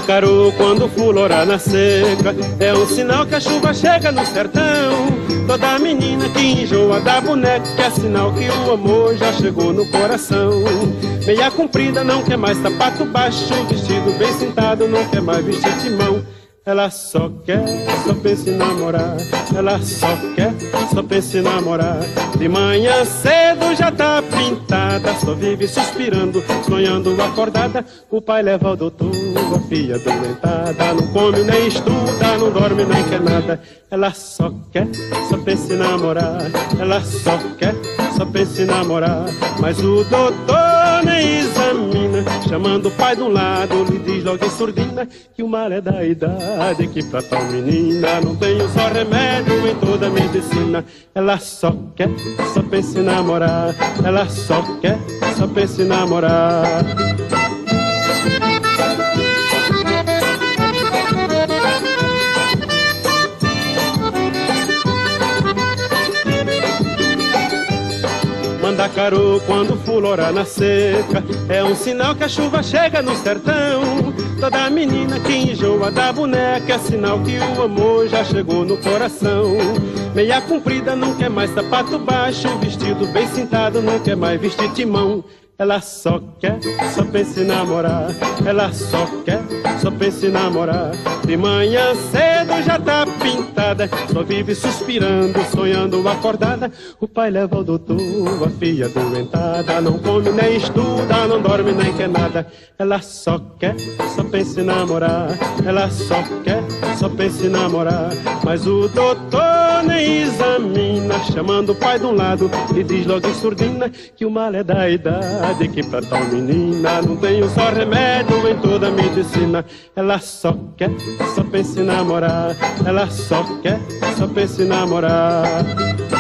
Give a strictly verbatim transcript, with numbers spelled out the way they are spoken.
Mandacaru, quando fulorar na seca, é um sinal que a chuva chega no sertão. Toda menina que enjoa da boneca, que é sinal que o amor já chegou no coração. Meia comprida não quer mais sapato baixo, vestido bem sentado não quer mais vestir de mão. Ela só quer, só pensa em namorar. Ela só quer, só pensa em namorar. De manhã cedo já tá pintada, só vive suspirando, sonhando acordada. O pai leva ao doutor, a filha adoentada, não come nem estuda, não dorme nem quer nada. Ela só quer, só pensa em namorar. Ela só quer, só pensa em namorar. Mas o doutor nem examina, chamando o pai de um lado, lhe diz logo em surdina que o mal é da idade, que pra tal menina não tem um só remédio em toda a medicina. Ela só quer, só pensa em namorar. Ela só quer, só pensa em namorar. Mandacaru, quando fulorar na seca, é um sinal que a chuva chega no sertão. Toda menina que enjoa da boneca, é sinal que o amor já chegou no coração. Meia comprida não quer mais sapato baixo, vestido bem sentado não quer mais vestir timão. Ela só quer, só pensa em namorar. Ela só quer, só pensa em namorar. De manhã cedo já tá pintada, só vive suspirando, sonhando acordada. O pai leva ao doutor, a filha adoentada, não come nem estuda, não dorme nem quer nada. Ela só quer, só pensa em namorar. Ela só quer, só pensa em namorar. Mas o doutor nem examina, chamando o pai de um lado e diz logo em surdina que o mal é da idade, que pra tal menina não tem um só remédio em toda a medicina. Ela só quer, só pensa em namorar. Ela só quer, só pensa em namorar.